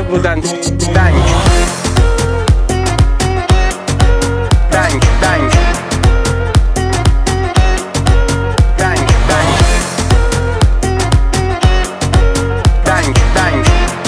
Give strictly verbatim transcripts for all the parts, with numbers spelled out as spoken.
بودن. دنگ دنگ دنگ دنگ دنگ دنگ دنگ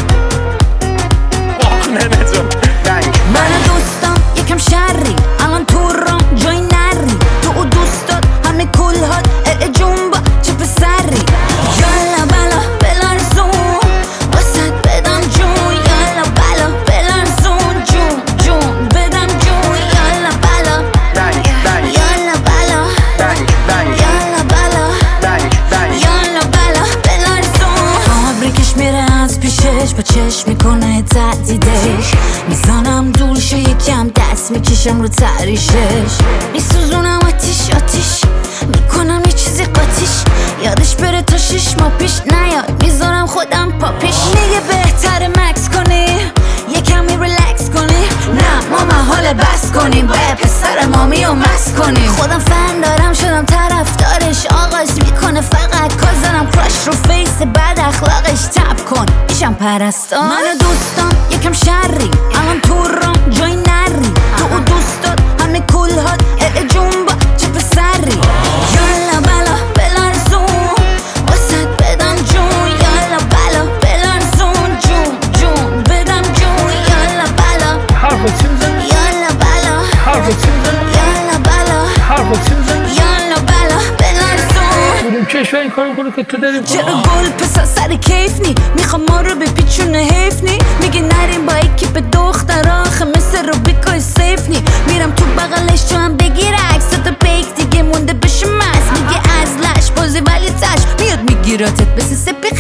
واق ننه جون دنگ. من دوستم یکم شری الان تو رام جای نری، تو و دوستات همه کلهات اه جون با چه پسری. یالا بلا بلرزون واسد بدم جون، یالا بلا بلرزون جون جون بدم جون. یالا بلا دنگ دنگ یالا بلا دنگ دنگ یالا بلا دنگ دنگ یالا بلا بلرزون. فابریکش میره از پیشش با چشم میکنه تهدیدش، میزنم دور شه یکم دست میکشم رو تریشش، میسوزونم آتیش آتیش میکنم یه چیزی قاتیش، یادش بره تا شش ماه پیش نیاد میذارم خودم پا پیش. میگه بهتره مکس کنی یکمی ریلکس کنی، نه ما محاله بس کنیم باید پسر مامی و مس کنیم. خودم فن دارم شدم طرفدارش، آغاز میکنه فقط کار زنم کراش رو فیس بد اخلاقش تب کن میشم پرستار. من و دوستم یکم شری الان تو رام جای نری، تو و دوستات همه کلهات اه جون با چه پسری. یالا بلا بلرزون واسد بدم جون، یالا بلا بلرزون جون جون بدم جون. یالا بلا حرف چی میزنی؟ یالا بلا حرف چی میزنی؟ یالا بلا حرف چی میزنی؟ یالا بلا بلرزون. بودیم کشور این کار میکنه که تو داریم چرا گل پسر سر کیف نی میخوام ما رو به پیچونه حیف نی، میگه نریم با اکیپ دختر آخه مثل روبیکای سیف نی. میرم تو بغلش تو هم بگیر عکس تا پیک دیگه مونده بشه مست، میگه از لش بازی ولی تش میاد میگیراتت مثل سپی